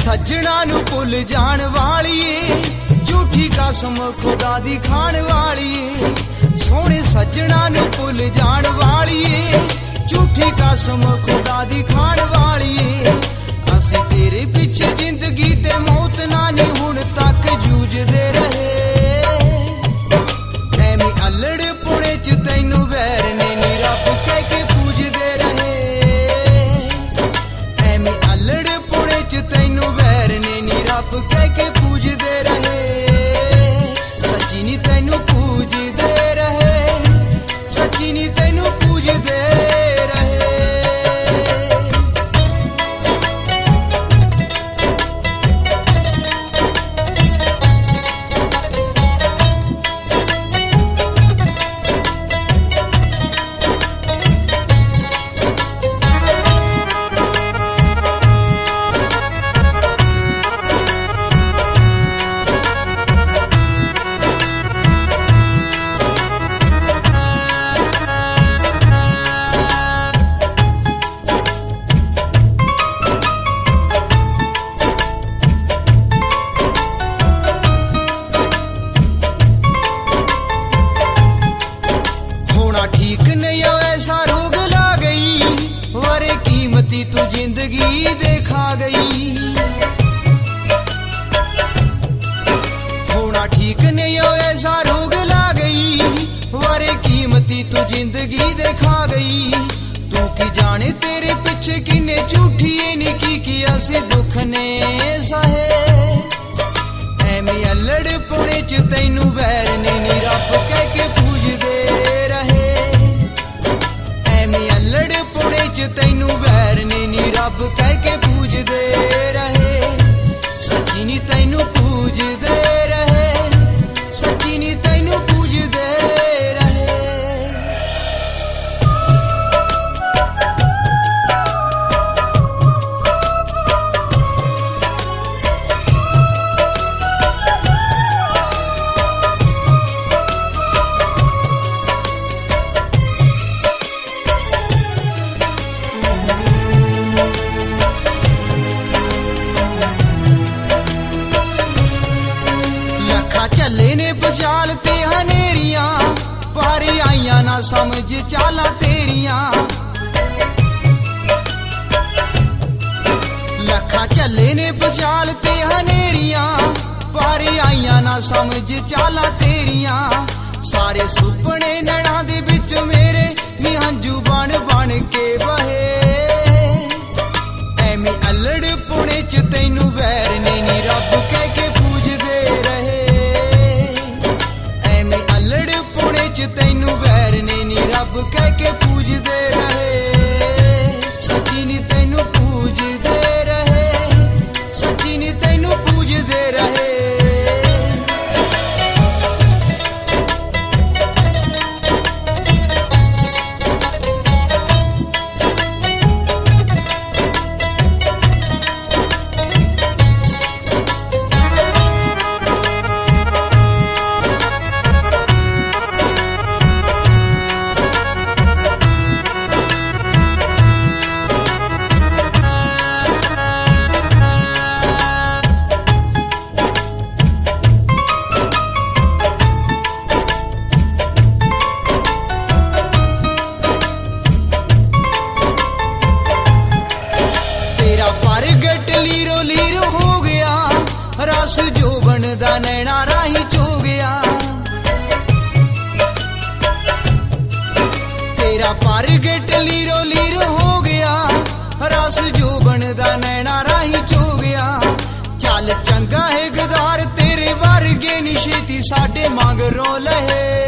सज्जणा नू भुल जाण वालीए, झूठी कसम खुदा दी खाण वालीए। सोहणे सज्जणा नू भुल जाण वालीए, झूठी कसम खुदा दी खाण वालीए। असीं तेरे पिछे जिंदगी ते मौत नानी हुण तक जूझदे रहे। ऐवें अल्लड़ पुणे च तैनू वैर ने नी रब कह के पूजदे रहे। ऐवें अल्लड़ पुणे च तैनू वैर ने नी रब कह के पूजदे रहे। सच्ची नी तैनू पूजदे रहे, सच्ची नी तैनू पूजदे रहे। ठीक नहीं हो ऐसा रोग ला गई, वरे कीमती तू जिंदगी देखा गई। होना ठीक नहीं हो ऐसा रोग ला गई, वरे कीमती तू जिंदगी देखा गई। तू की जाने तेरे पिछे किन्ने झूठी नी की असी दुख ने सहे। ऐवें अल्लड़ पुणे च तैनू वैर ने नी रब कह के पूजदे रहे। अल्लड़ पुणे च तैनू वैर ने नी रब कह के पूजदे रहे। सच्ची नी तैनू पूजदे रहे, सच्ची नी तैनू पूजदे रहे। चले ने बचाल ते हनेरियां, पर आईयां ना समझ चाला तेरियां। लखा चले ने बचाल ते हनेरियां, पर आईयां ना समझ चाला तेरियां। सारे सुपने नैना दे विच मेरे नी हंजू बन बन के बहे। ऐवें अल्लड़ पुणे च तैनू वैर ने नी रब कह के पूजदे रहे। तैनू वैर ने नी रब कह के पूजदे रहे। सच्ची नी तैनू पूजदे रहे, सच्ची नी तैनू पूजदे रहे। प्रगट लीरो लीरो हो गया, रस जोबन दा नैना राही चो गया। तेरा प्रगट लीरो लीरो हो गया, रस जोबन दा नैना राही चो गया। चल चंगा है गदार तेरे वर्गे नी छेती साडे मगरों लहे।